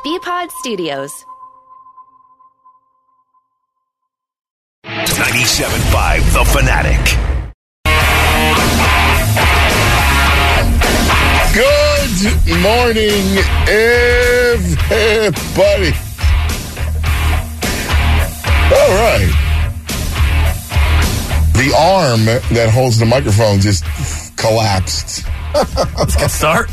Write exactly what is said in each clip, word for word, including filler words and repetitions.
B-Pod Studios. ninety-seven point five The Fanatic. Good morning, everybody. All right. The arm that holds the microphone just collapsed. Let's get start.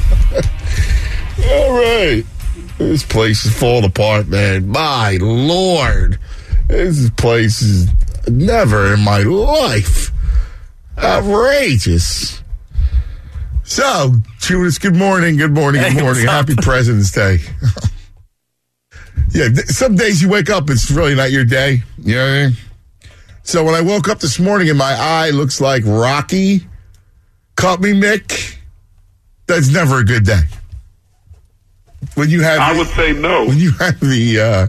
All right. This place is falling apart, man. My Lord. This place is never in my life. Outrageous. So, Judas, good morning, good morning, good Hey, morning. what's up? Happy President's Day. Yeah, th- some days you wake up, it's really not your day. You know what I mean? So when I woke up this morning and my eye looks like Rocky, cut me, Mick, that's never a good day. When you have, I the- would say no. When you have the, uh,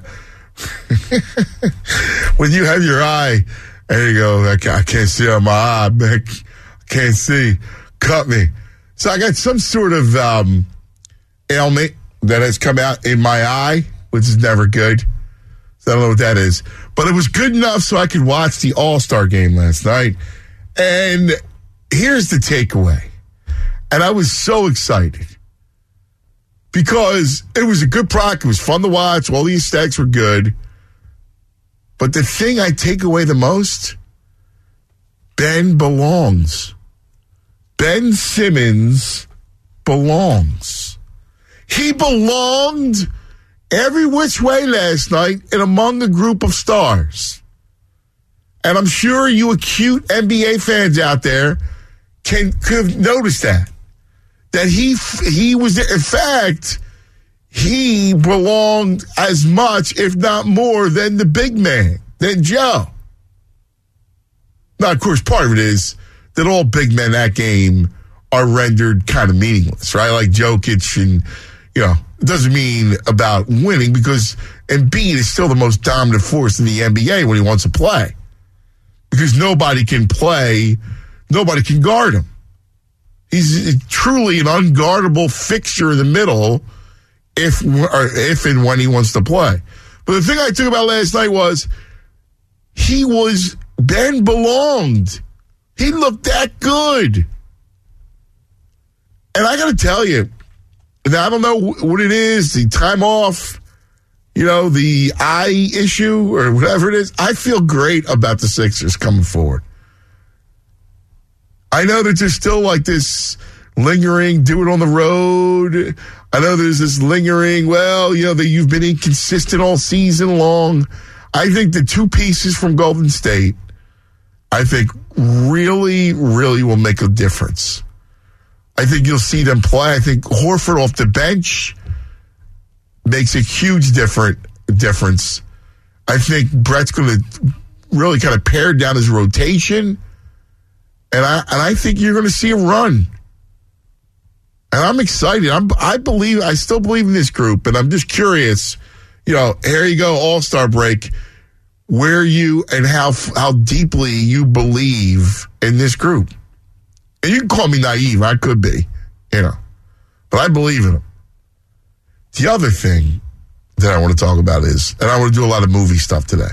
when you have your eye, there you go, I can't, I can't see on my eye, Mick. I can't see. Cut me. So I got some sort of um, ailment that has come out in my eye, which is never good. So I don't know what that is. But it was good enough so I could watch the All-Star game last night. And here's the takeaway. And I was so excited. Because it was a good product. It was fun to watch. All the aesthetics were good. But the thing I take away the most, Ben belongs. Ben Simmons belongs. He belonged every which way last night and among a group of stars. And I'm sure you acute N B A fans out there can could have noticed that. That he he was, in fact, he belonged as much, if not more, than the big man, than Joe. Now, of course, part of it is that all big men that game are rendered kind of meaningless, right? Like Jokic, and, you know, it doesn't mean about winning because Embiid is still the most dominant force in the N B A when he wants to play. Because nobody can play, nobody can guard him. He's truly an unguardable fixture in the middle if, or if and when he wants to play. But the thing I took about last night was he was, Ben belonged. He looked that good. And I got to tell you, and I don't know what it is, the time off, you know, the eye issue or whatever it is. I feel great about the Sixers coming forward. I know that there's still like this lingering, do it on the road. I know there's this lingering, well, you know, that you've been inconsistent all season long. I think the two pieces from Golden State, I think really, really will make a difference. I think you'll see them play. I think Horford off the bench makes a huge different difference. I think Brett's going to really kind of pare down his rotation. And I and I think you're going to see a run. And I'm excited. I'm, I believe, I still believe in this group. And I'm just curious, you know, here you go, All-Star break, where you and how how deeply you believe in this group. And you can call me naive. I could be, you know. But I believe in them. The other thing that I want to talk about is, and I want to do a lot of movie stuff today.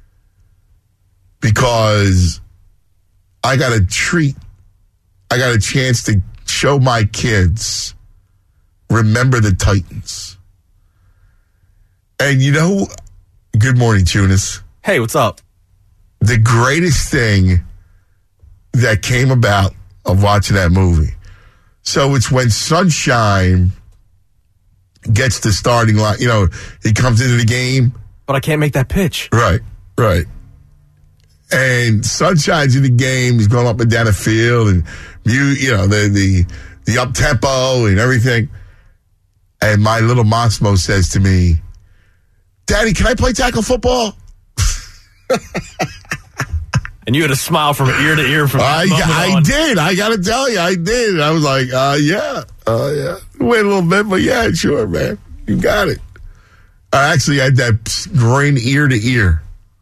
Because I got a treat. I got a chance to show my kids Remember the Titans. And you know, good morning, Tunis. Hey, what's up? The greatest thing that came about of watching that movie. So it's when Sunshine gets the starting line. You know, he comes into the game. But I can't make that pitch. Right, right. And Sunshine's in the game. He's going up and down the field, and you, you know, the the the up tempo and everything. And my little Mosmo says to me, "Daddy, can I play tackle football?" And you had a smile from ear to ear from that I, moment I on. did. I got to tell you, I did. I was like, uh, yeah, uh, yeah. Wait a little bit, but yeah, sure, man. You got it. I actually had that grin ear to ear.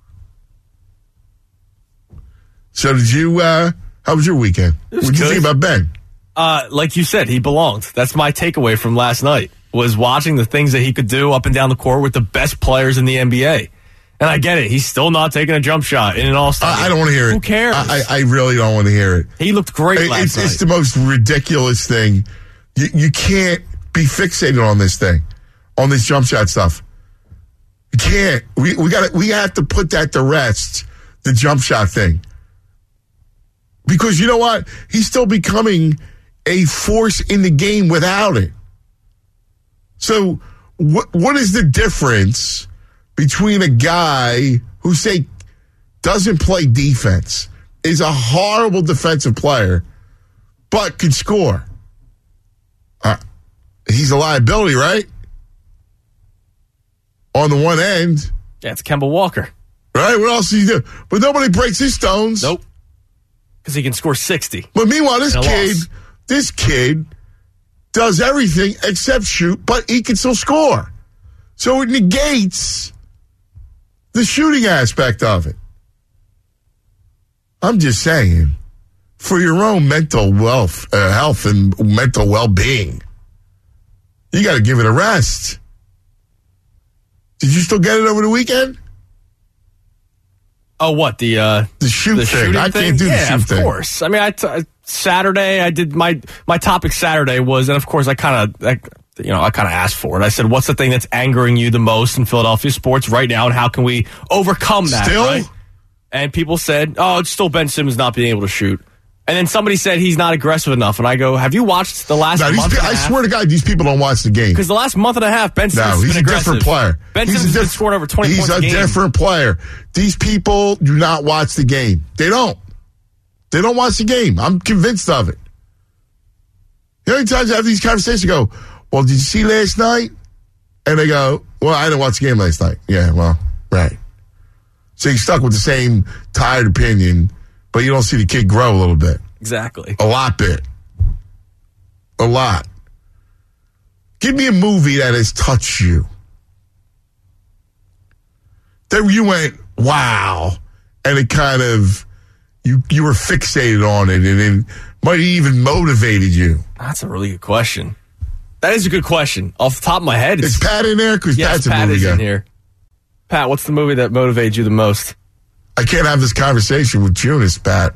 So did you, uh, how was your weekend? What did you good. think about Ben? Uh, like you said, he belonged. That's my takeaway from last night. was watching the things that he could do up and down the court with the best players in the N B A. And I get it. He's still not taking a jump shot in an all-star I, game. I don't want to hear it. Who cares? I, I really don't want to hear it. He looked great It- last it's, night. it's the most ridiculous thing. You, you can't be fixated on this thing, on this jump shot stuff. You can't. We we got we have to put that to rest. The jump shot thing, because you know what? He's still becoming a force in the game without it. So what what is the difference between a guy who, say, doesn't play defense, is a horrible defensive player, but could score? Uh, he's a liability, right? On the one end. Yeah, it's Kemba Walker. Right? What else do you do? But nobody breaks his stones. Nope. Because he can score sixty. But meanwhile, this In a kid, loss. this kid does everything except shoot, but he can still score. So it negates the shooting aspect of it. I'm just saying, for your own mental wealth, uh, health and mental well-being, you got to give it a rest. Did you still get it over the weekend? Oh, what? The uh, The shoot the thing. shooting I thing? can't do the yeah, shoot of thing. course. I mean, I t- Saturday I did my my topic Saturday was, and of course I kind of you know I kind of asked for it. I said, "What's the thing that's angering you the most in Philadelphia sports right now, and how can we overcome that?" Still? Right? And people said, "Oh, it's still Ben Simmons not being able to shoot." And then somebody said he's not aggressive enough, and I go, "Have you watched the last Now, these month?" pe- I swear to God, these people don't watch the game. Because the last month and a half, Ben Simmons No, has he's been a aggressive. different player. Ben he's Simmons a has been diff- scoring over twenty He's points a a game. different player. These people do not watch the game. They don't. They don't watch the game. I'm convinced of it. The only times I have these conversations, I go, "Well, did you see last night?" And they go, "Well, I didn't watch the game last night." Yeah, well, right. So you're stuck with the same tired opinion, but you don't see the kid grow a little bit. Exactly. A lot bit. A lot. Give me a movie that has touched you. That you went, wow. And it kind of, you you were fixated on it and it might have even motivated you. That's a really good question. That is a good question. Off the top of my head, it's, Is Pat in there? Because yes, Pat's a Pat movie is guy. in here. Pat, what's the movie that motivated you the most? I can't have this conversation with Jonas, Pat.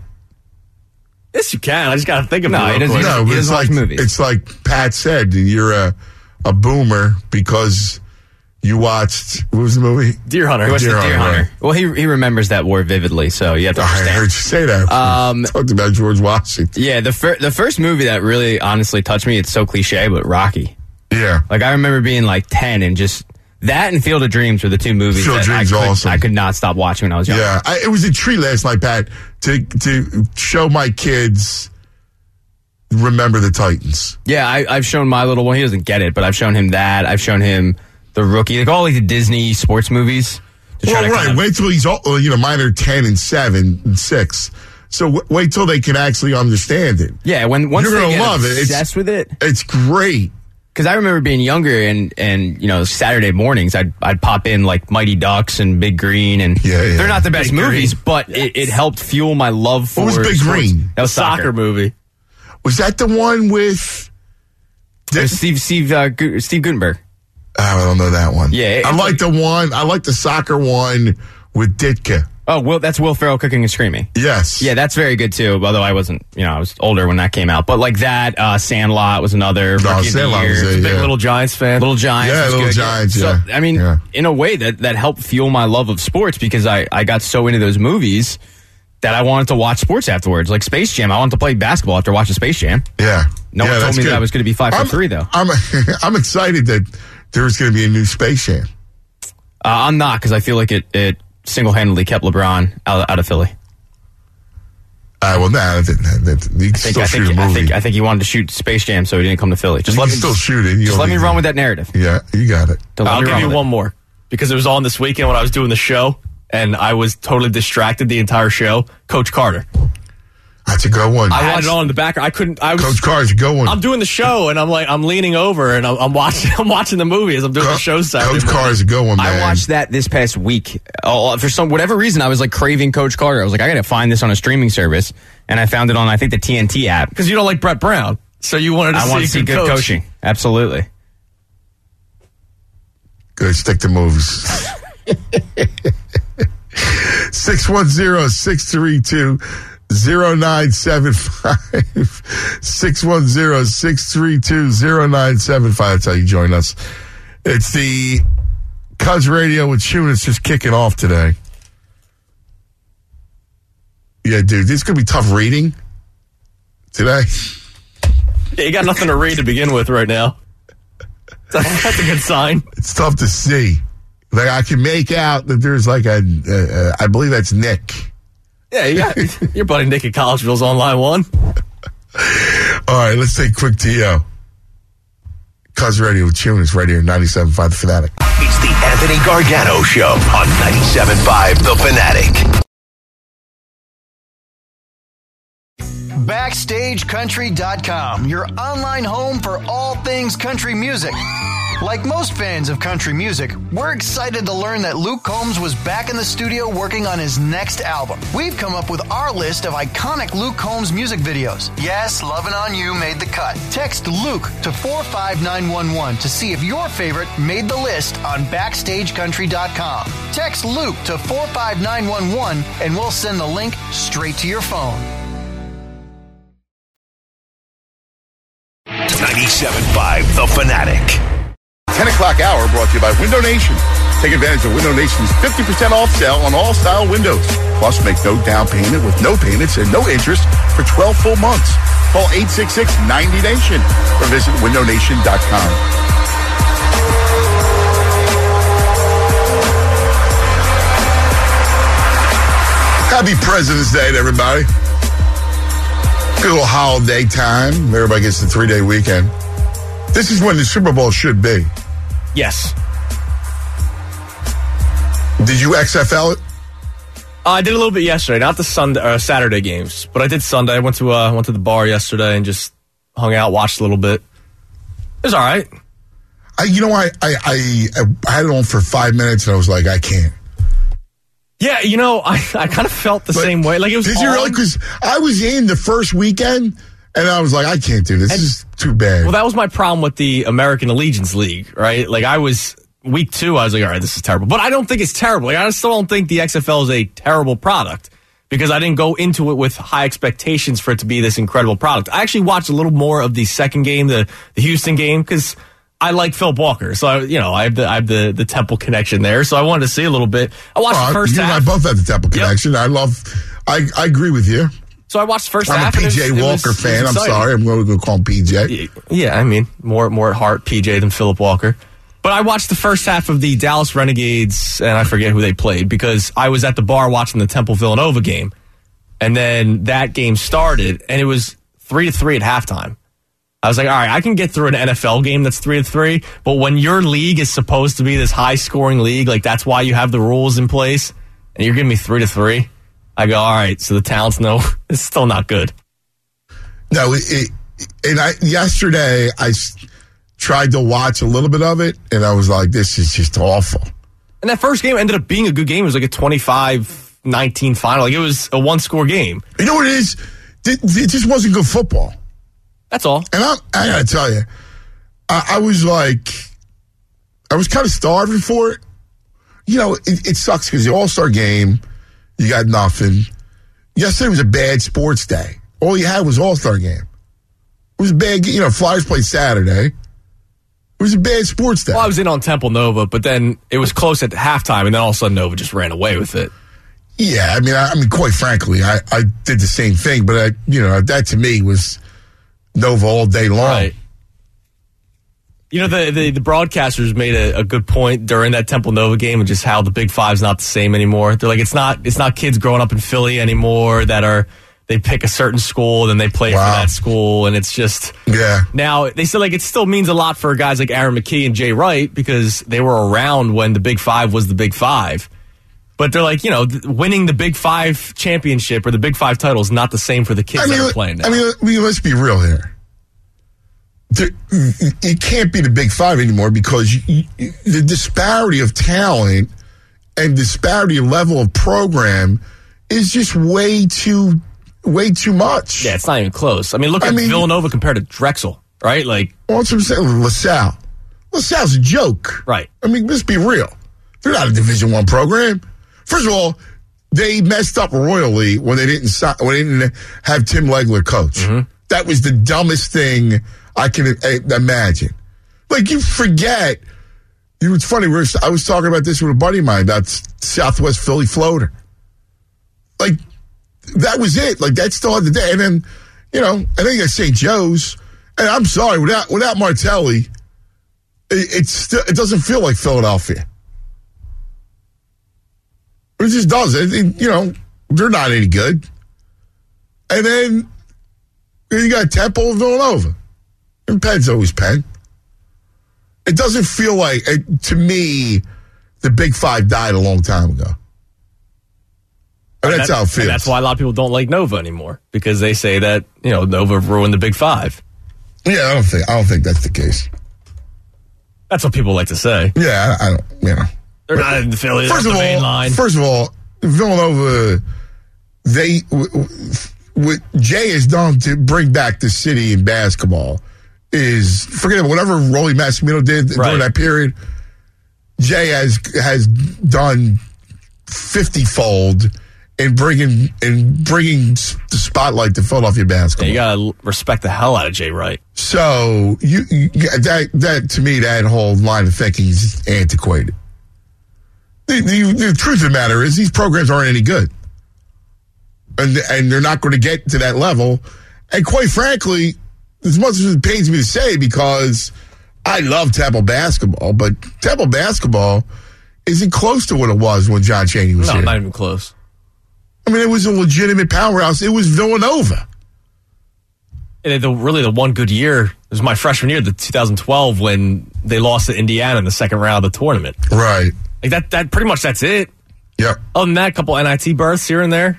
Yes, you can. I just got to think of No, it. he real doesn't- quick. No, he but it's doesn't watch like movies. it's like Pat said, you're a a boomer because you watched, what was the movie? Deer Hunter. He watched Deer the Deer Hunter, Hunter. Well, he he remembers that war vividly, so you have to I understand. heard you say that. Um, Talked about George Washington. Yeah, the fir- the first movie that really honestly touched me, it's so cliche, but Rocky. Yeah. Like, I remember being like ten and just that and Field of Dreams were the two movies Field of that I Dreams could, are awesome. I could not stop watching when I was young. Yeah. I, it was a treat last night, Pat, to to show my kids Remember the Titans. Yeah, I, I've shown my little one. He doesn't get it, but I've shown him that. I've shown him The Rookie. Like all like the Disney sports movies. To try Well, to right. kind of- Wait till he's, all, you know, mine are ten and seven and six. So w- wait till they can actually understand it. yeah, when once You're they gonna get love it. It's- obsessed with it. It's great. Because I remember being younger and, and you know, Saturday mornings, I'd I'd pop in like Mighty Ducks and Big Green. And Yeah, yeah. they're not the best Big movies, Green. but it, it helped fuel my love for What was Big sports. Green? That was soccer. soccer. movie. Was that the one with... It was Steve, Steve, uh, Gu- Steve Gutenberg. Oh, I don't know that one. Yeah, I it's like the one, I like the soccer one with Ditka. Oh, Will, that's Will Ferrell cooking and screaming. Yes. Yeah, that's very good too. Although I wasn't, you know, I was older when that came out. But like that, uh, Sandlot was another. No, Rookie of the Sandlot Year. was a- Big Yeah. Little Giants fan. Little Giants. Yeah, was Little good. Giants, So, yeah. I mean, Yeah. in a way, that that helped fuel my love of sports because I I got so into those movies that I wanted to watch sports afterwards. Like Space Jam, I wanted to play basketball after watching Space Jam. Yeah. No Yeah, one told that's me that good. I was going to be five I'm, foot three, though. I'm, I'm excited that there's going to be a new Space Jam. Uh, I'm not because I feel like it it single handedly kept LeBron out, out of Philly. Uh, well, nah, that, that, that, you can I think, still I, shoot think, a I movie. think I think he wanted to shoot Space Jam, so he didn't come to Philly. Just you let can me still shoot it. You just don't let me need run to- with that narrative. Yeah, you got it. Don't let I'll me give run you with one it. more because it was on this weekend when I was doing the show and I was totally distracted the entire show. Coach Carter. That's a good one. I had it on in the background. I couldn't. I was. Coach Carr's a good one. I'm doing the show and I'm like I'm leaning over and I'm, I'm watching. I'm watching the movie as I'm doing Co- the show. Saturday Coach morning. Carr's a good one, man. I watched that this past week. Oh, for some whatever reason, I was like craving Coach Carter. I was like, I got to find this on a streaming service, and I found it on I think the T N T app. because you don't like Brett Brown, so you wanted to I see, want to see good coach. coaching. Absolutely. Good, stick to moves. six one zero, six three two, zero nine seven five. six one zero, six three two, zero nine seven five. That's how you join us. It's the Cuz Radio with Shun. Just kicking off today. Yeah, dude, this is going to be tough reading today. Yeah, you got nothing to read to begin with right now. That's, that's a good sign. It's tough to see. Like, I can make out that there's like a, uh, I believe that's Nick. Yeah, you got your buddy Nick at Collegeville's on line one. All right, let's take quick T O. Cuz Radio with Shun. It's right here, ninety-seven point five The Fanatic. It's the Anthony Gargano Show on ninety-seven point five The Fanatic. Backstage Country dot com, your online home for all things country music. Like most fans of country music, we're excited to learn that Luke Combs was back in the studio working on his next album. We've come up with our list of iconic Luke Combs music videos. Yes, Lovin' On You made the cut. Text Luke to four five nine one one to see if your favorite made the list on Backstage Country dot com. Text Luke to four five nine one one and we'll send the link straight to your phone. ninety-seven point five The Fanatic. ten o'clock hour brought to you by Window Nation. Take advantage of Window Nation's fifty percent off sale on all style windows. Plus, make no down payment with no payments and no interest for twelve full months. Call eight six six, ninety nation or visit window nation dot com. Happy President's Day to everybody. Good little holiday time. Everybody gets the three-day weekend. This is when the Super Bowl should be. Yes. Did you X F L it? Uh, I did a little bit yesterday, not the Sunday uh, Saturday games, but I did Sunday. I went to uh, went to the bar yesterday and just hung out, watched a little bit. It was all right. I, you know, I, I, I, I had it on for five minutes and I was like, I can't. Yeah, you know, I, I kind of felt the But same way. Like it was. Did you really? Because I was in the first weekend and I was like, I can't do this. This is too bad. Well, that was my problem with the American Allegiance League, right? Like I was week two, I was like, all right, this is terrible. But I don't think it's terrible. Like, I still don't think the X F L is a terrible product because I didn't go into it with high expectations for it to be this incredible product. I actually watched a little more of the second game, the, the Houston game, because I like Philip Walker. So, I, you know, I have the I have the, the Temple connection there. So I wanted to see a little bit. I watched uh, the first you half. You and I both have the Temple connection. Yep. I love, I, I agree with you. So I watched the first I'm half. I'm a P J was, Walker was, fan. I'm sorry. I'm going to call him P J. Yeah, I mean, more more at heart P J than Philip Walker. But I watched the first half of the Dallas Renegades, and I forget who they played, because I was at the bar watching the Temple Villanova game. And then that game started, and it was three to three at halftime. I was like, all right, I can get through an N F L game that's three to three, but when your league is supposed to be this high-scoring league, like that's why you have the rules in place, and you're giving me three to three, I go, all right, so the talents know it's still not good. No, it, it, and I yesterday I tried to watch a little bit of it, and I was like, this is just awful. And that first game ended up being a good game. It was like a twenty-five nineteen final. Like it was a one-score game. You know what it is? It, it just wasn't good football. That's all. And I, I got to tell you, I, I was like, I was kind of starving for it. You know, it, it sucks because the All-Star game, you got nothing. Yesterday was a bad sports day. All you had was All-Star game. It was a bad, you know, Flyers played Saturday. It was a bad sports day. Well, I was in on Temple Nova, but then it was close at halftime, and then all of a sudden Nova just ran away with it. Yeah, I mean, I, I mean, quite frankly, I, I did the same thing, but I, you know, that to me was Nova all day long. Right. You know, the, the, the broadcasters made a, a good point during that Temple Nova game and just how the Big Five's not the same anymore. They're like, it's not it's not kids growing up in Philly anymore that are, they pick a certain school and then they play Wow. for that school, and it's just, Yeah. now they said like it still means a lot for guys like Aaron McKee and Jay Wright because they were around when the Big Five was the Big Five. But they're like, you know, th- winning the Big Five championship or the Big Five title is not the same for the kids I mean, that are playing now. I mean, I mean, let's be real here. There, it can't be the Big Five anymore because you, you, the disparity of talent and disparity of level of program is just way too, way too much. Yeah, it's not even close. I mean, look I at mean- Villanova compared to Drexel, right? Like, What's I'm saying? LaSalle. LaSalle's a joke. Right. I mean, let's be real. They're not a Division One program. First of all, they messed up royally when they didn't si- when they didn't have Tim Legler coach. Mm-hmm. That was the dumbest thing I can uh, imagine. Like, you forget. You know, it's funny. We were, I was talking about this with a buddy of mine about Southwest Philly floater. Like, that was it. Like, that still had the day. And then, you know, I think at Saint Joe's. And I'm sorry, without without Martelli, it, it's still, it doesn't feel like Philadelphia. It just doesn't. It, you know, they're not any good. And then you got Temple and Villanova. And Penn's always Penn. It doesn't feel like, it, to me, the Big Five died a long time ago. And that's, that's how it feels. And that's why a lot of people don't like Nova anymore, because they say that, you know, Nova ruined the Big Five. Yeah, I don't think I don't think that's the case. That's what people like to say. Yeah, I, I don't. You know, they're not in the Philly. First of the main all, line. first of all, Villanova, they what Jay has done to bring back the city in basketball is forget about whatever Rolly Massimino did right. during that period. Jay has has done fifty-fold in bringing in bringing the spotlight to Philadelphia basketball. Yeah, you gotta respect the hell out of Jay Wright. So you, you that that to me, that whole line of thinking is antiquated. The, the, the truth of the matter is these programs aren't any good, and and they're not going to get to that level. And quite frankly, as much as it pains me to say, because I love Temple basketball, but Temple basketball isn't close to what it was when John Chaney was no, here. Not even close. I mean, it was a legitimate powerhouse. It was Villanova. And the, really the one good year, it was my freshman year, the two thousand twelve, when they lost to Indiana in the second round of the tournament. Right. Like that, that pretty much that's it. Yeah. Other than that, a couple N I T berths here and there.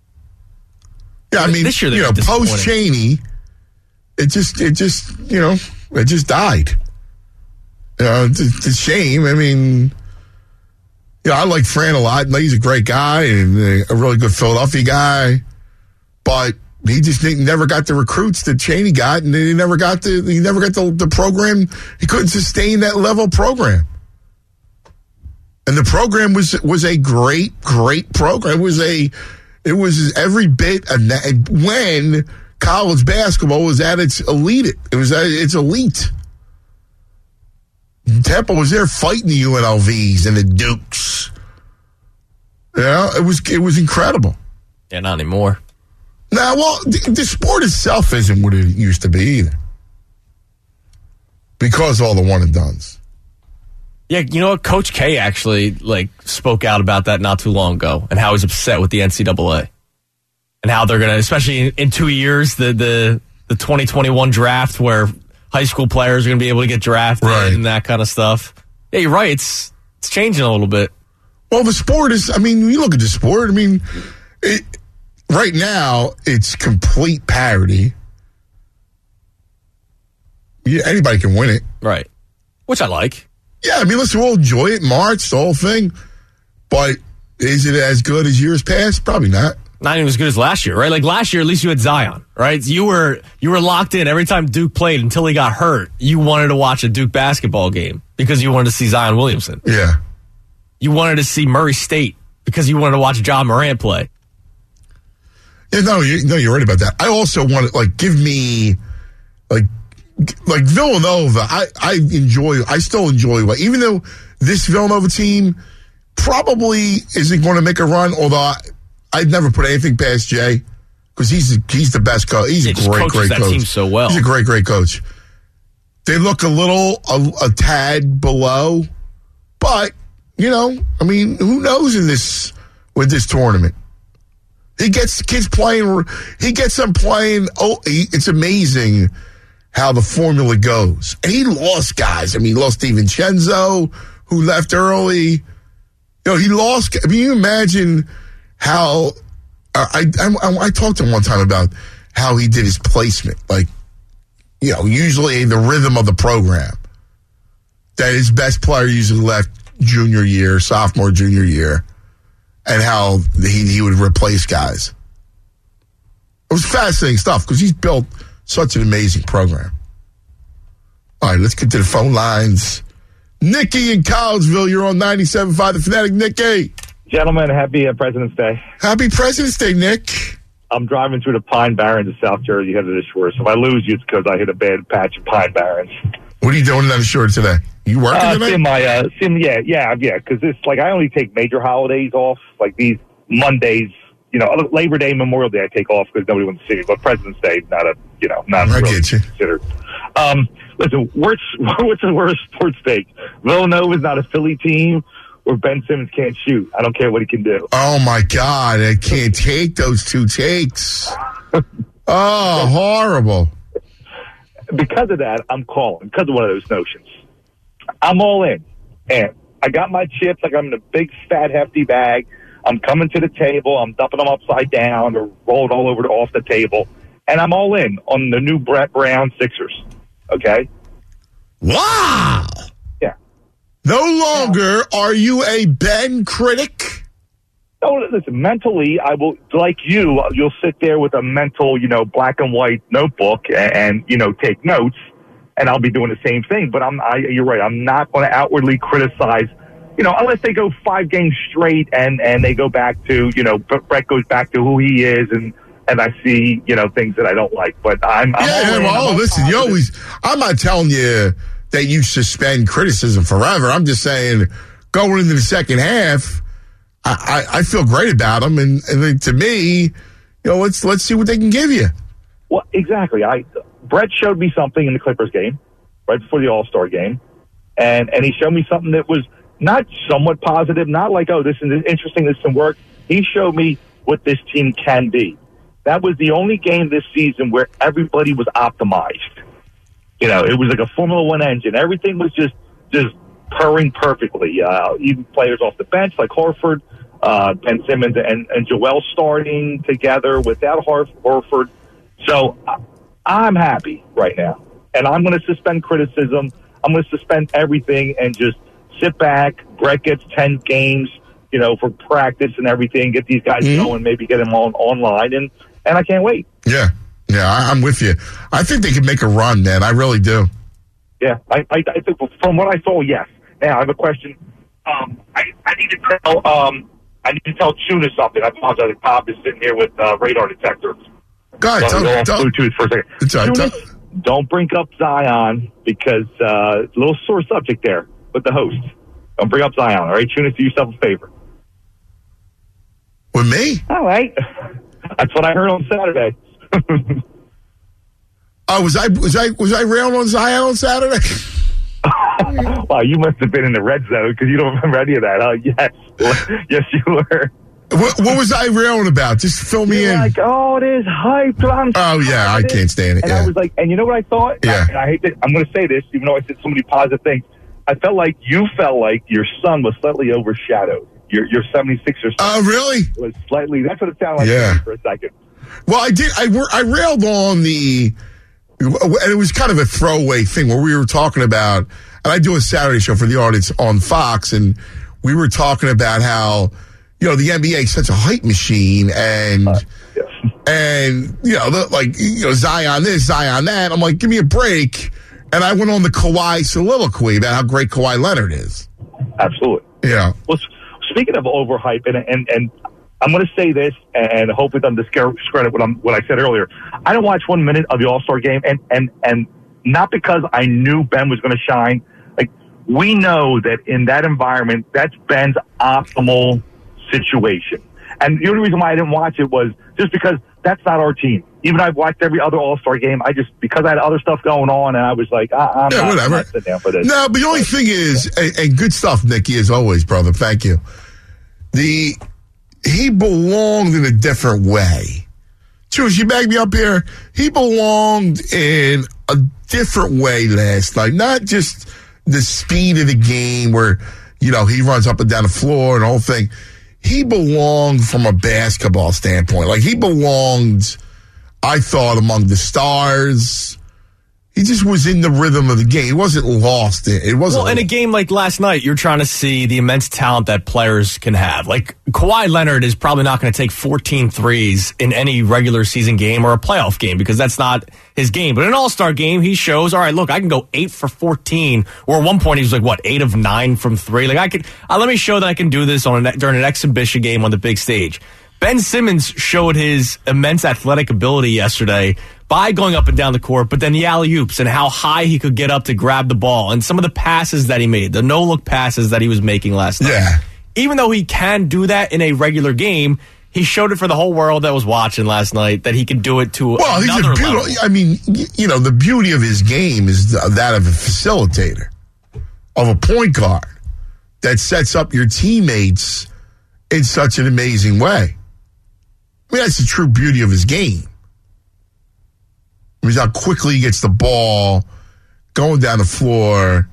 Yeah, I mean, this year you know, post Chaney, it just, it just, you know, it just died. You know, it's, it's a shame. I mean, you know, I like Fran a lot. He's a great guy and a really good Philadelphia guy, but he just he never got the recruits that Chaney got, and he never got the he never got the, the program. He couldn't sustain that level program. And the program was was a great, great program. It was a it was every bit a, when college basketball was at its elite. It was at its elite. Temple was there fighting the U N L Vs and the Dukes. You know, it was it was incredible. Yeah, not anymore. Now, well, the, the sport itself isn't what it used to be either, because of all the one and dones. Yeah, you know what? Coach K actually like spoke out about that not too long ago, and how he's upset with the N C double A, and how they're gonna, especially in, in two years, the the the twenty twenty-one draft where high school players are gonna be able to get drafted right. and that kind of stuff. Yeah, you're right. It's it's changing a little bit. Well, the sport is. I mean, when you look at the sport, I mean, it, right now it's complete parity. Yeah, anybody can win it, right? Which I like. Yeah, I mean, listen, we'll enjoy it, March, the whole thing. But is it as good as years past? Probably not. Not even as good as last year, right? Like last year, at least you had Zion, right? You were you were locked in every time Duke played until he got hurt. You wanted to watch a Duke basketball game because you wanted to see Zion Williamson. Yeah. You wanted to see Murray State because you wanted to watch John Morant play. Yeah, no, you, no, you're right about that. I also want to, like, give me, like, like Villanova. I, I enjoy, I still enjoy, like, even though this Villanova team probably isn't going to make a run, although I, I'd never put anything past Jay, because he's he's the best coach. He's he a great, great that coach. Team so well. He's a great, great coach. They look a little, a, a tad below, but, you know, I mean, who knows in this, with this tournament? He gets kids playing, he gets them playing, oh, he, it's amazing how the formula goes. And he lost guys. I mean, he lost DiVincenzo, who left early. You know, he lost, I mean, you imagine how, uh, I, I, I talked to him one time about how he did his placement. Like, you know, usually the rhythm of the program, that his best player usually left junior year, sophomore, junior year, and how he, he would replace guys. It was fascinating stuff because he's built such an amazing program. All right, let's get to the phone lines. Nikki in Collegeville, you're on ninety-seven point five The Fanatic. Nikki. Gentlemen, happy uh, President's Day. Happy President's Day, Nick. I'm driving through the Pine Barrens of South Jersey headed to the shore. So if I lose you, it's because I hit a bad patch of Pine Barrens. What are you doing on the shore today? You working uh, today? Seeing my, uh, seeing, yeah, yeah, yeah. Because it's like I only take major holidays off, like these Mondays. You know, Labor Day, Memorial Day, I take off because nobody wants to see me. But President's Day, not a, you know, not I really get you. considered. Um, listen, what's what's the worst sports take? Villanova's not a Philly team, or Ben Simmons can't shoot. I don't care what he can do. Oh, my God. I can't take those two takes. Oh, horrible. Because of that, I'm calling, because of one of those notions. I'm all in. And I got my chips, like I'm in a big, fat, hefty bag. I'm coming to the table. I'm dumping them upside down or rolled all over the, off the table. And I'm all in on the new Brett Brown Sixers. Okay? Wow. Yeah. No longer are you a Ben critic? No, listen, mentally, I will, like you, you'll sit there with a mental, you know, black and white notebook and, and you know, take notes, and I'll be doing the same thing. But I'm, I, you're right, I'm not going to outwardly criticize, you know, unless they go five games straight and, and they go back to, you know, Brett goes back to who he is and, and I see, you know, things that I don't like. But I'm, I'm yeah, all well, in, I'm listen, you always, I'm not telling you that you suspend criticism forever. I'm just saying, going into the second half, I, I, I feel great about them, and, and to me, you know, let's let's see what they can give you. Well, exactly. I Brett showed me something in the Clippers game, right before the All-Star game, and and he showed me something that was not somewhat positive, not like, oh, this is interesting, this can work. He showed me what this team can be. That was the only game this season where everybody was optimized. You know, it was like a Formula One engine. Everything was just just purring perfectly. Uh, even players off the bench like Horford, uh, Ben Simmons, and, and Joel starting together without Horf- Horford. So uh, I'm happy right now. And I'm going to suspend criticism. I'm going to suspend everything and just sit back. Brett gets ten games, you know, for practice and everything. Get these guys Mm-hmm. going, maybe get them on online. And, and I can't wait. Yeah, yeah, I, I'm with you. I think they could make a run, man. I really do. Yeah, I, I, I think from what I saw, yes. Now, I have a question. Um, I, I need to tell um, I need to tell Tuna something. I apologize. Bob is sitting here with uh, radar detector. Go ahead, So don't, I'll go on don't, Bluetooth for a second. it's all right, Tuna, don't- don't bring up Zion because uh, it's a little sore subject there with the host. Don't bring up Zion, all right? Tuna, do yourself a favor. with me? All right. That's what I heard on Saturday. Oh, was I was I was I railing on Zion on Saturday? Wow, you must have been in the red zone because you don't remember any of that, huh? Yes. Yes, you were. what, what was I railing about? Just fill me You're in. like, oh, it is hype. I'm Oh, yeah, I can't stand it, And yeah. I was like, and you know what I thought? Yeah. And I hate that. I'm going to say this, even though I said so many positive things. I felt like you felt like your son was slightly overshadowed. Your your seventy-sixers Oh, really? was slightly. That's what it sounded like Yeah. to me for a second. Well, I did. I, I railed on the, and it was kind of a throwaway thing where we were talking about, and I do a Saturday show for the audience on Fox, and we were talking about how, you know, the N B A is such a hype machine, and Uh, yes. and you know, the, like you know, Zion this, Zion that. I'm like, give me a break, and I went on the Kawhi soliloquy about how great Kawhi Leonard is. Absolutely. Yeah. Well, s- speaking of overhype, and and and I'm going to say this, and hopefully it doesn't discredit what I'm what I said earlier. I didn't watch one minute of the All Star game, and and and not because I knew Ben was going to shine. Like we know that in that environment, that's Ben's optimal situation. And the only reason why I didn't watch it was just because that's not our team. Even I've watched every other All Star game. I just because I had other stuff going on, and I was like, I, I'm, Yeah, not, I'm whatever. not sitting down for this. No, but the only thing is, and, and good stuff, Nikki, as always, brother. Thank you. The he belonged in a different way. Truth, you back me up here. He belonged in a different way last night. Not just the speed of the game where, you know, he runs up and down the floor and the whole thing. He belonged from a basketball standpoint. Like, he belonged, I thought, among the stars. He just was in the rhythm of the game. He wasn't lost. It, it wasn't. Well, in a game like last night, you're trying to see the immense talent that players can have. Like, Kawhi Leonard is probably not going to take fourteen threes in any regular season game or a playoff game because that's not his game. But in an all-star game, he shows, all right, look, I can go eight for fourteen. Or at one point, he was like, what, eight of nine from three? Like, I could, uh, let me show that I can do this on a, during an exhibition game on the big stage. Ben Simmons showed his immense athletic ability yesterday by going up and down the court, but then the alley-oops and how high he could get up to grab the ball and some of the passes that he made, the no-look passes that he was making last night. Yeah. Even though he can do that in a regular game, he showed it for the whole world that was watching last night that he could do it to well, another he's a beautiful, level. I mean, you know, the beauty of his game is that of a facilitator, of a point guard that sets up your teammates in such an amazing way. I mean, that's the true beauty of his game. I mean, how quickly he gets the ball, going down the floor,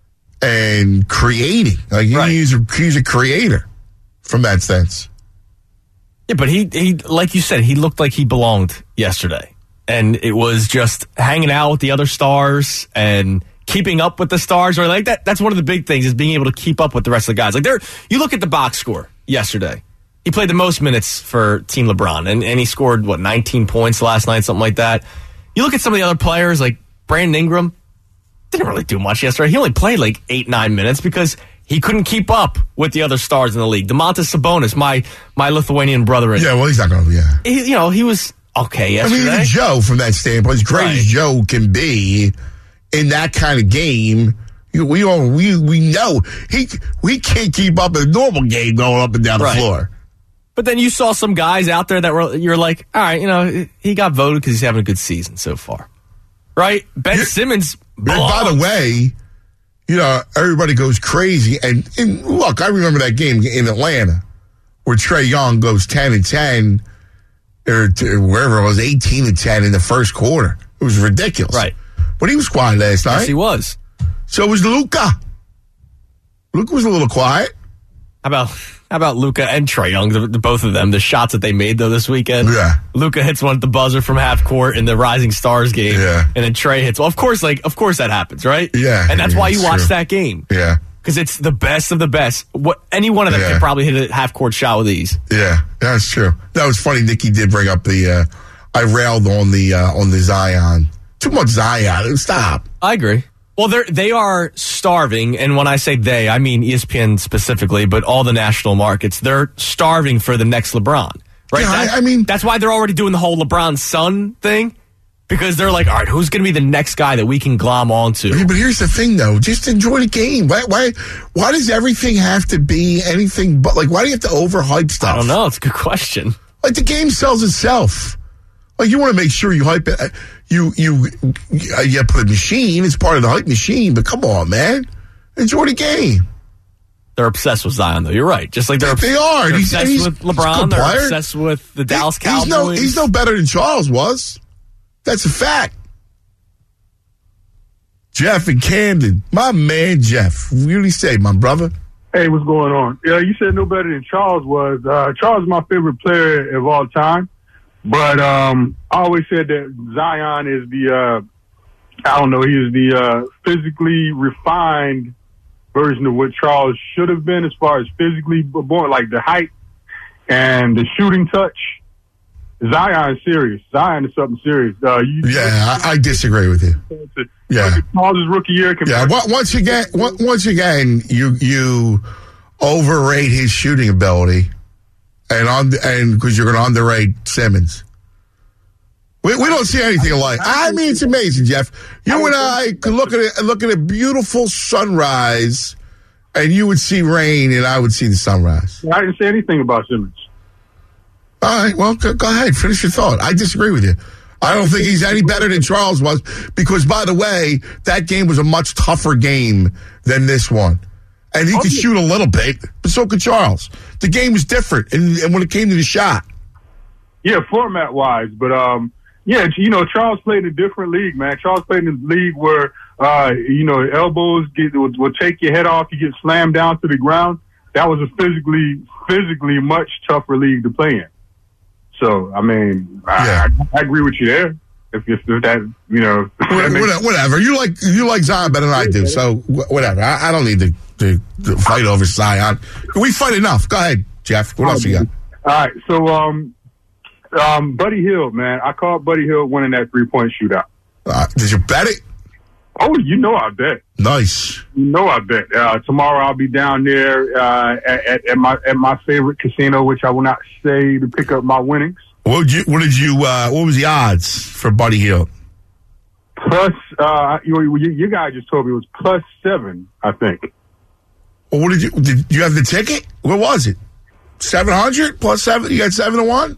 and creating. Like Right. he's, a, he's a creator from that sense. Yeah, but he, he, like you said, he looked like he belonged yesterday. And it was just hanging out with the other stars and keeping up with the stars. Or like that. That's one of the big things is being able to keep up with the rest of the guys. Like there, you look at the box score yesterday. He played the most minutes for Team LeBron, and, and he scored, what, nineteen points last night, something like that. You look at some of the other players, like Brandon Ingram, didn't really do much yesterday. He only played like eight, nine minutes because he couldn't keep up with the other stars in the league. Domantas Sabonis, my my Lithuanian brother. Yeah, well, he's not going to, yeah. He, you know, he was okay yesterday. I mean, even Joe, from that standpoint, as great Right. as Joe can be in that kind of game, you- we all, we we know he we can't keep up in a normal game going up and down the Right. floor. But then you saw some guys out there that were, you're like, all right, you know, he got voted because he's having a good season so far. Right? Ben Yeah. Simmons And by the belongs. way, you know, everybody goes crazy. And, and look, I remember that game in Atlanta where Trae Young goes ten and ten, or to wherever it was, eighteen and ten in the first quarter. It was ridiculous. Right. But he was quiet last night. Yes, he was. So was Luka. Luka was a little quiet. How about how about Luka and Trae Young, the, the, both of them, the shots that they made though this weekend? Yeah. Luka hits one at the buzzer from half court in the Rising Stars game, Yeah. and then Trae hits. Well, of course, like of course that happens, right? Yeah, and that's yeah, why you it's watch true. that game Yeah. because it's the best of the best. What any one of them Yeah. can probably hit a half court shot with ease. Yeah, that's true. That was funny. Nikki did bring up the. Uh, I railed on the uh, on the Zion. Too much Zion. Stop. I agree. Well, they they are starving, and when I say they, I mean E S P N specifically, but all the national markets. They're starving for the next LeBron, right? Yeah, I- That- I mean- that's why they're already doing the whole LeBron son thing, because they're like, all right, who's going to be the next guy that we can glom onto? Yeah, but here's the thing, though. Just enjoy the game. Why? Why? Why does everything have to be anything but like? Why do you have to overhype stuff? I don't know. It's a good question. Like the game sells itself. Like you want to make sure you hype it. You you you put a machine. It's part of the hype machine. But come on, man, enjoy the game. They're obsessed with Zion, though. You're right. Just like they're, They are. they're He's- obsessed he's- with he's a LeBron. good They're player. obsessed with the Dallas He- Cowboys. He's no he's no better than Charles was. That's a fact. Jeff and Camden, my man Jeff. What do you say, my brother? Hey, what's going on? Yeah, you said no better than Charles was. Uh, Charles is my favorite player of all time. But um, I always said that Zion is the, uh, I don't know, he is the uh, physically refined version of what Charles should have been as far as physically born, like the height and the shooting touch. Zion is serious. Zion is something serious. Uh, you, Yeah, I, I disagree with you. Yeah. Charles' rookie year. Yeah, on- once again, on- once again, you you overrate his shooting ability, and on and because you're going to underrate Simmons. We, we don't see anything alike. I mean, it's amazing, Jeff. You and I could look at it, look at a beautiful sunrise, and you would see rain, and I would see the sunrise. I didn't say anything about Simmons. All right, well, go, go ahead, finish your thought. I disagree with you. I don't think he's any better than Charles was because, by the way, that game was a much tougher game than this one. And he could shoot a little bit, but so could Charles. The game was different, and, and when it came to the shot. Yeah, format wise, but um, yeah, you know, Charles played in a different league, man. Charles played in a league where uh, you know, elbows get will, will take your head off, you get slammed down to the ground. That was a physically, physically much tougher league to play in. So, I mean, Yeah. I, I agree with you there. If, if, if that, you know. Whatever, whatever. You like you like Zion better than I do, so whatever. I, I don't need to, to, to fight over Zion. We fight enough. Go ahead, Jeff. What else you got? All right, so um, um, Buddy Hield, man. I called Buddy Hield winning that three-point shootout. Uh, did you bet it? Oh, you know I bet. Nice. You know I bet. Uh, tomorrow I'll be down there uh, at, at my at my favorite casino, which I will not say, to pick up my winnings. What did you? What did you? Uh, what was the odds for Buddy Hield? Plus, uh, you, you, you guys just told me it was plus seven, I think. Well, what did you? Did you have the ticket? What was it? Seven hundred plus seven. You got seven to one.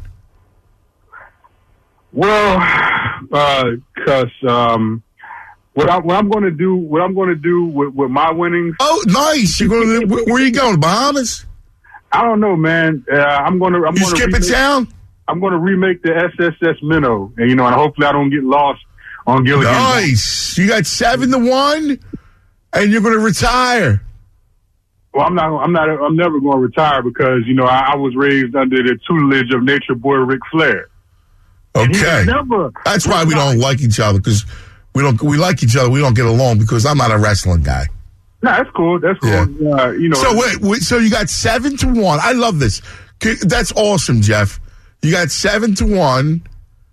Well, because uh, um, what, I, what I'm going to do, what I'm going to do with, with my winnings. Oh, nice! You're going to where, where are you going? Bahamas? I don't know, man. Uh, I'm going to. I'm you going to skipping town? I'm going to remake the S S S Minnow, and you know, and hopefully I don't get lost on Gilligan. Nice. You got seven to one, and you're going to retire. Well, I'm not. I'm not. I'm never going to retire because you know I, I was raised under the tutelage of Nature Boy Ric Flair. Okay, never, that's why we don't like each other because we don't. We like each other. We don't get along because I'm not a wrestling guy. No, that's cool. That's cool. Yeah. Uh, you know. So wait, wait. So you got seven to one. I love this. That's awesome, Jeff. You got seven to one,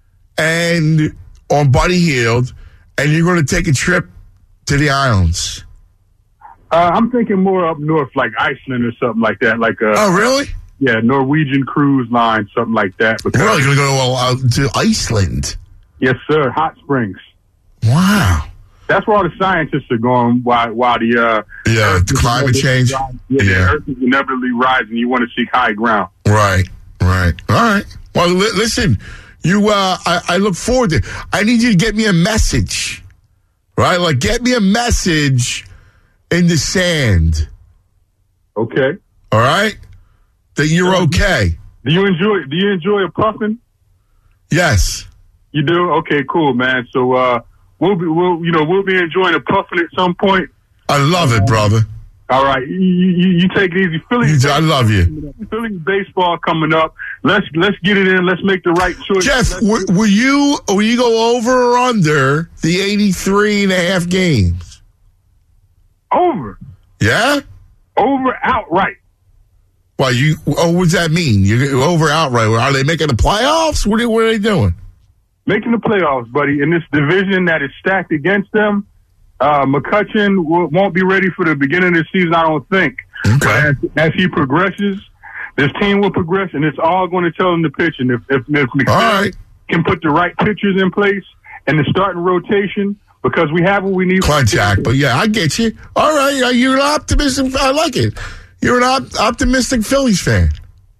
and on Buddy Hield, and you're going to take a trip to the islands. Uh, I'm thinking more up north, like Iceland or something like that. Like a, oh, really? Yeah, Norwegian cruise line, something like that. You're really going to go uh, to Iceland? Yes, sir. Hot springs. Wow. That's where all the scientists are going. While while the uh, yeah, the climate change. Yeah, yeah, the Earth is inevitably rising. You want to seek high ground. Right. Right. All right. Well, li- listen. You. Uh, I, I look forward to. I need you to get me a message. Right. Like, get me a message in the sand. Okay. All right. That you're okay. Do you enjoy? Do you enjoy a puffin? Yes. You do? Okay. Cool, man. So uh, we'll be. We'll. You know. We'll be enjoying a puffin at some point. I love it, brother. All right, you, you, you take it easy. Phillies, I love you. Phillies baseball coming up. Let's let's get it in. Let's make the right choice. Jeff, were, were you will you go over or under the eighty-three and a half games? Over. Yeah. Over outright. Well, you. Oh, what does that mean? You over outright? Are they making the playoffs? What are, what are they doing? Making the playoffs, buddy. In this division that is stacked against them. Uh, McCutchen w- won't be ready for the beginning of the season, I don't think. Okay. As, as he progresses, this team will progress, and it's all going to tell him to pitch. And if, if, if McCutchen right. can put the right pitchers in place and the starting rotation, because we have what we need. Contact, but yeah, I get you. All right, you're an optimistic. I like it. You're an op- optimistic Phillies fan.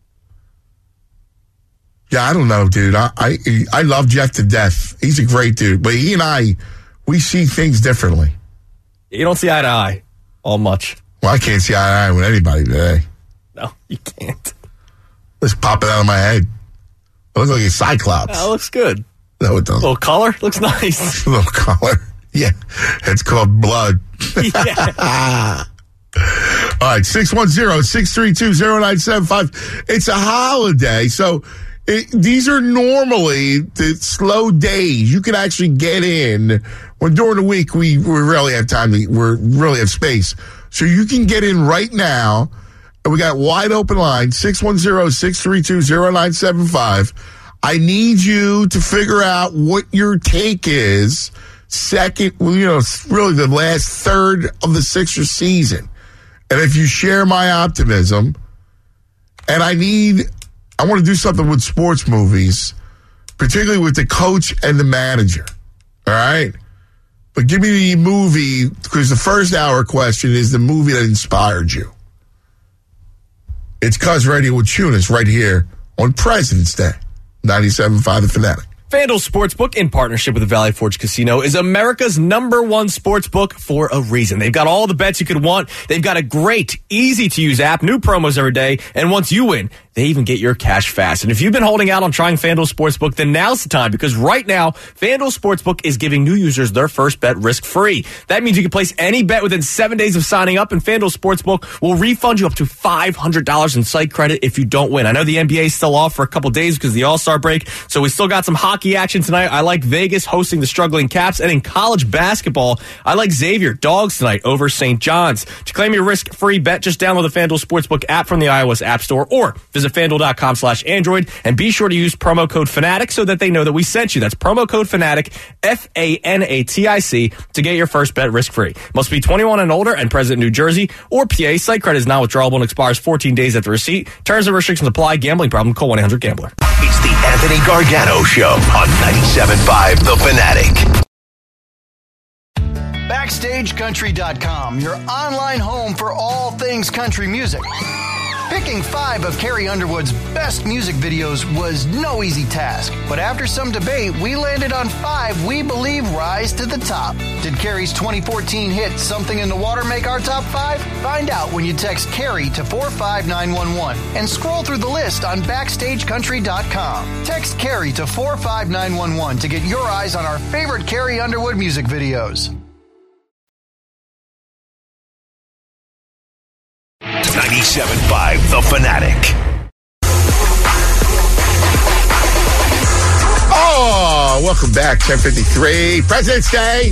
Yeah, I don't know, dude. I, I I love Jeff to death. He's a great dude, but he and I. We see things differently. You don't see eye to eye all much. Well, I can't see eye to eye with anybody today. No, you can't. Let's pop it out of my head. It looks like a cyclops. That looks good. No, it doesn't. A little color? Looks nice. A little color. Yeah. It's called blood. Yeah. All right. six one zero, six three two, zero nine seven five. It's a holiday. So it, these are normally the slow days. You can actually get in. When during the week, we, we really have time to, we really have space. So you can get in right now. And we got wide open line, six one zero, six three two, zero nine seven five. I need you to figure out what your take is. Second, you know, really the last third of the Sixers season. And if you share my optimism, and I need, I want to do something with sports movies, particularly with the coach and the manager. All right? But give me the movie, because the first hour question is the movie that inspired you. It's Cuz Radio with Tunis right here on President's Day. ninety-seven point five The Fanatic. FanDuel Sportsbook, in partnership with the Valley Forge Casino, is America's number one sportsbook for a reason. They've got all the bets you could want. They've got a great, easy-to-use app, new promos every day, and once you win, they even get your cash fast. And if you've been holding out on trying FanDuel Sportsbook, then now's the time, because right now, FanDuel Sportsbook is giving new users their first bet risk-free. That means you can place any bet within seven days of signing up, and FanDuel Sportsbook will refund you up to five hundred dollars in site credit if you don't win. I know the N B A is still off for a couple days because of the All-Star break, so we still got some hockey action tonight. I like Vegas hosting the struggling Caps, and in college basketball, I like Xavier Dogs tonight over Saint John's. To claim your risk-free bet, just download the FanDuel Sportsbook app from the iOS App Store or visit FanDuel.com slash Android, and be sure to use promo code Fanatic so that they know that we sent you. That's promo code Fanatic, F A N A T I C, to get your first bet risk-free. Must be twenty-one and older and present in New Jersey or P A. Site credit is not withdrawable and expires fourteen days at the receipt. Terms and restrictions apply. Gambling problem? Call one eight hundred gambler. It's the Anthony Gargano Show on ninety-seven point five The Fanatic. Backstage Country dot com, your online home for all things country music. Picking five of Carrie Underwood's best music videos was no easy task, but after some debate, we landed on five we believe rise to the top. Did Carrie's twenty fourteen hit Something in the Water make our top five? Find out when you text Carrie to four five nine one one and scroll through the list on Backstage Country dot com. Text Carrie to four five nine one one to get your eyes on our favorite Carrie Underwood music videos. ninety-seven point five The Fanatic. Oh, welcome back. ten fifty-three, President's Day.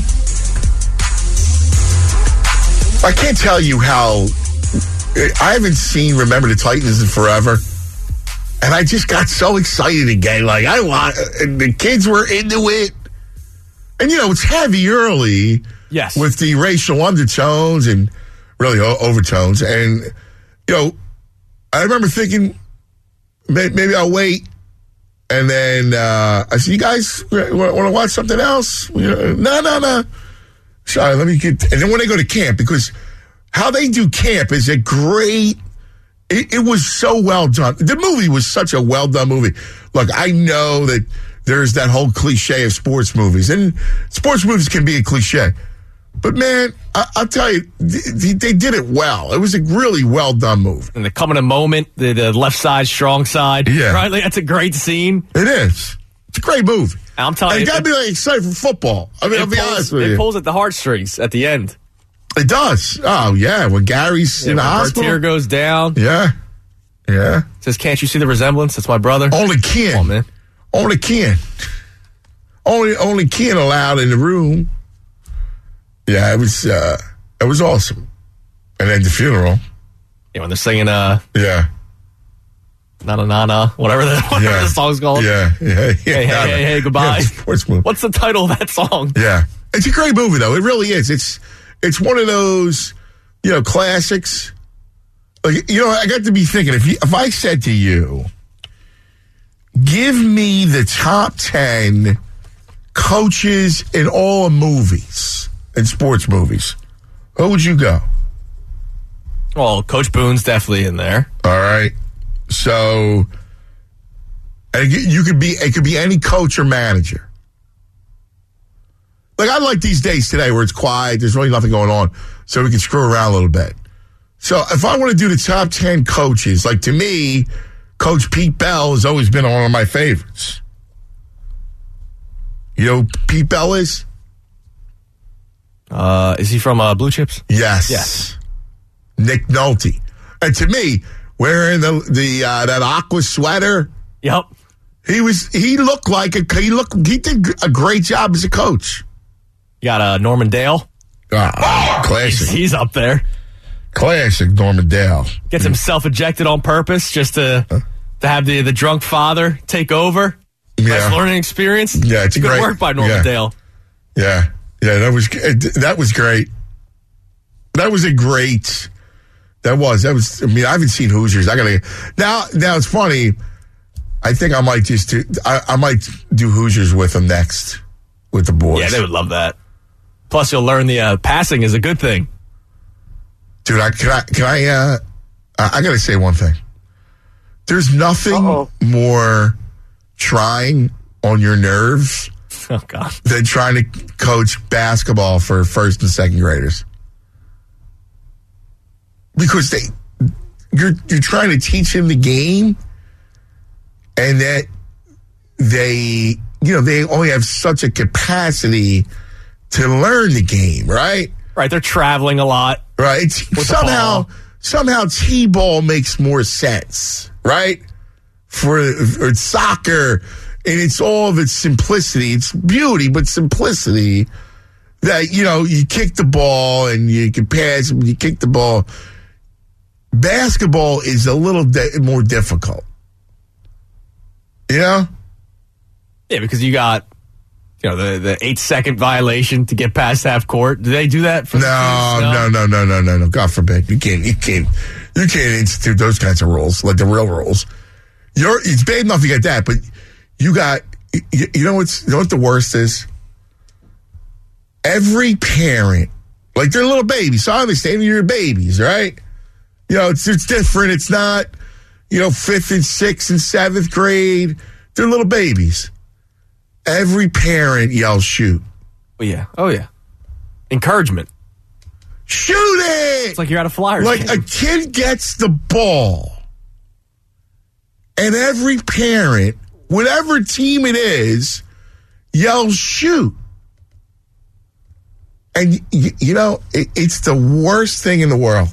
I can't tell you how I haven't seen Remember the Titans in forever. And I just got so excited again. Like, I want, and the kids were into it. And, you know, it's heavy early. Yes. With the racial undertones and really o- overtones. And, you know, I remember thinking, may- maybe I'll wait. And then uh, I said, you guys want to watch something else? No, no, no. Sorry, let me get... And then when they go to camp, because how they do camp is a great... It, it was so well done. The movie was such a well-done movie. Look, I know that there's that whole cliche of sports movies. And sports movies can be a cliche. But, man, I, I'll tell you, they, they did it well. It was a really well-done movie. And the coming a moment, the, the left side, strong side. Yeah. Right? Like, that's a great scene. It is. It's a great movie. I'm telling and you. you got to be like, excited for football. I mean, I'll be pulls, honest with it you. It pulls at the heartstrings at the end. It does. Oh, yeah. When Gary's Yeah, in the when hospital. Bertier goes down. Yeah. Yeah. Says, can't you see the resemblance? It's my brother. Only Ken. Come on, man. Only Ken. Only only Ken allowed in the room. Yeah, it was uh, it was awesome. And then the funeral. Yeah, when they're singing, uh, Yeah. na na na na, whatever the, whatever Yeah. the song's called. Yeah. Yeah. yeah. Hey, hey, Nah, hey, hey, goodbye. Yeah, sports movie. What's the title of that song? Yeah. It's a great movie, though. It really is. It's it's one of those, you know, classics. Like, you know, I got to be thinking, if you, if I said to you, give me the top ten coaches in all movies, in sports movies, who would you go? Well, Coach Boone's definitely in there. All right. So, and you could be, it could be any coach or manager. Like, I like these days today where it's quiet, there's really nothing going on, so we can screw around a little bit. So, if I want to do the top ten coaches, like to me, Coach Pete Bell has always been one of my favorites. You know who Pete Bell is? Uh, is he from uh, Blue Chips? Yes. Yes. Nick Nolte. And to me, wearing the the uh, that aqua sweater, Yep. he was he looked like a he looked he did a great job as a coach. You got uh, Norman Dale. Ah, classic, He's up there. classic Norman Dale. Gets himself ejected on purpose just to to have the, the drunk father take over. Yeah. Nice learning experience. Yeah, it's good great. work by Norman Yeah. Dale. Yeah, yeah, that was that was great. That was a great. That was that was. I mean, I haven't seen Hoosiers. I gotta now. Now it's funny. I think I might just do. I, I might do Hoosiers with them next with the boys. Yeah, they would love that. Plus, you'll learn the uh, passing is a good thing. Dude, I, can I, can I, uh, I, I gotta say one thing. There's nothing Uh-oh. more trying on your nerves Oh, God. than trying to coach basketball for first and second graders. Because they, you're, you're trying to teach them the game, and that they, you know, they only have such a capacity to learn the game, right? Right, they're traveling a lot. Right. It's, somehow, somehow T-ball makes more sense, right? For, for soccer, and it's all of its simplicity. It's beauty, but simplicity. That, you know, you kick the ball and you can pass, you kick the ball. Basketball is a little di- more difficult. You know? Yeah, because you got, you know, the, the eight second violation to get past half court. Do they do that for no, the no, no, no, no, no, no. God forbid. You can't, you can't, you can't institute those kinds of rules, like the real rules. You're, it's bad enough you get that, but you got, you, you know what's, you know what the worst is? Every parent, like they're little babies, so I understand you're babies, right? You know, it's it's different. It's not, you know, fifth and sixth and seventh grade. They're little babies. Every parent yells, shoot. Oh, yeah. Oh, yeah. Encouragement. Shoot it! It's like you're at a Flyers Like game. a kid gets the ball, and every parent, whatever team it is, yells, shoot. And, you, you know, it, it's the worst thing in the world.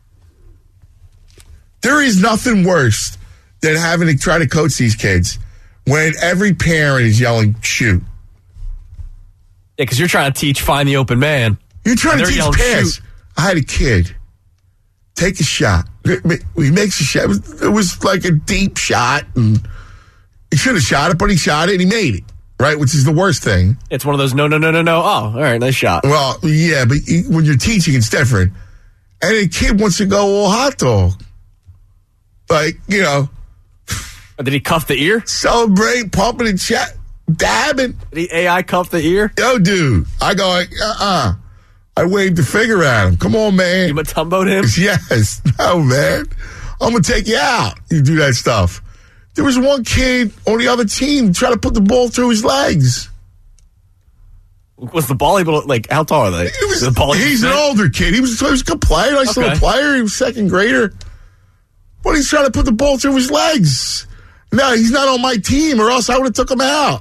There is nothing worse than having to try to coach these kids when every parent is yelling, shoot. Yeah, because you're trying to teach find the open man. You're trying to teach yelling, pass. shoot. I had a kid take a shot. He makes a shot. It was, it was like a deep shot, and he should have shot it, but he shot it, and he made it. Right, which is the worst thing. It's one of those no, no, no, no, no. Oh, all right, nice shot. Well, yeah, but when you're teaching, it's different. And a kid wants to go all hot dog. Like, you know. Did he cuff the ear? Celebrate, pumping and chat, dabbing. Did he A I cuff the ear? Yo, dude. I go like, uh-uh. I waved the finger at him. Come on, man. You Matumbo'd him? Yes. No, man. I'm going to take you out. You do that stuff. There was one kid on the other team trying to put the ball through his legs. Was the ball able to, like, how tall are they? He was, the ball he's an older kid. He was, he was a good player. I still Okay. a player. He was second grader. But he's trying to put the ball through his legs. No, he's not on my team, or else I would have took him out.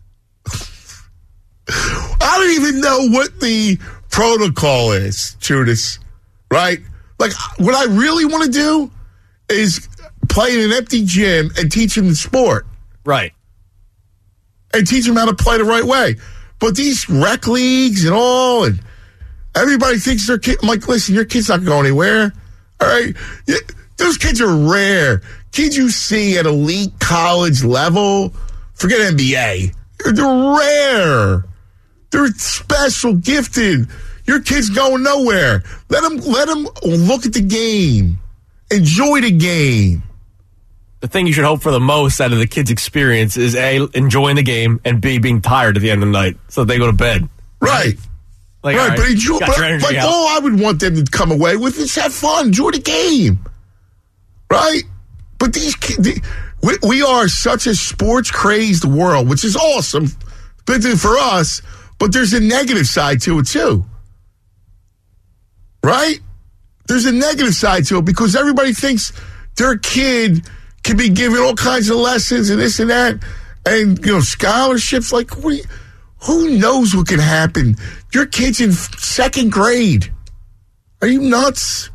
I don't even know what the protocol is, Judas. Right? Like, what I really want to do is play in an empty gym and teach him the sport. Right. And teach him how to play the right way. But these rec leagues and all, and everybody thinks their kid. I'm like, listen, your kid's not going anywhere. All right? Yeah, those kids are rare. Kids you see at elite college level, forget N B A. They're, they're rare. They're special, gifted. Your kid's going nowhere. Let them, let them look at the game. Enjoy the game. The thing you should hope for the most out of the kids' experience is A, enjoying the game, and B, being tired at the end of the night so they go to bed. Right. Like, right, all right, but enjoy, got but, your energy like, out. all I would want them to come away with is have fun, enjoy the game. Right? But these kids, we, we are such a sports crazed world, which is awesome but for us, but there's a negative side to it too. Right? There's a negative side to it because everybody thinks their kid can be given all kinds of lessons and this and that, and, you know, scholarships. Like, what do you, who knows what can happen? Your kid's in second grade. Are you nuts?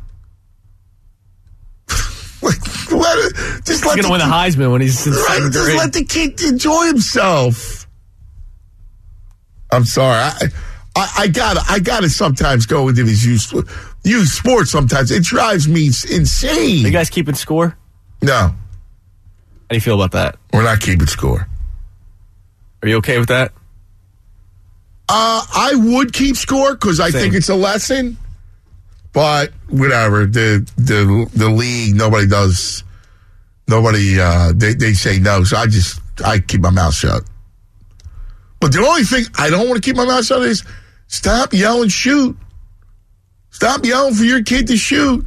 Like, let it, just He's let going to win the Heisman when he's in right, second just grade. let the kid enjoy himself. I'm sorry. I, I, I gotta, I gotta sometimes go into these youth, youth sports. Sometimes it drives me insane. Are you guys keeping score? No, How do you feel about that? we're not keeping score. Are you okay with that? Uh, I would keep score because I Same. think it's a lesson. But whatever, the the the league, nobody does. Nobody, uh, they they say no. So I just I keep my mouth shut. But the only thing I don't want to keep my mouth shut is stop yelling, shoot. Stop yelling for your kid to shoot.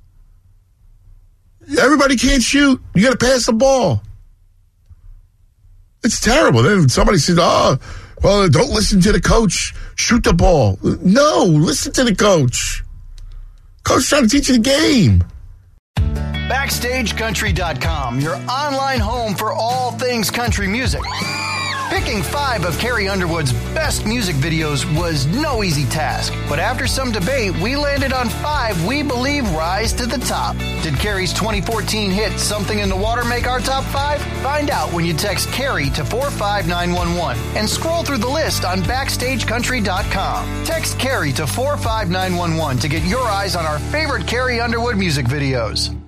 Everybody can't shoot. You got to pass the ball. It's terrible. Then somebody says, "Oh, well, don't listen to the coach. Shoot the ball." No, listen to the coach. Coach trying to teach you the game. Backstage Country dot com, your online home for all things country music. Picking five of Carrie Underwood's best music videos was no easy task, but after some debate, we landed on five we believe rise to the top. Did Carrie's twenty fourteen hit Something in the Water make our top five? Find out when you text Carrie to four five nine one one and scroll through the list on Backstage Country dot com. Text Carrie to four five nine one one to get your eyes on our favorite Carrie Underwood music videos.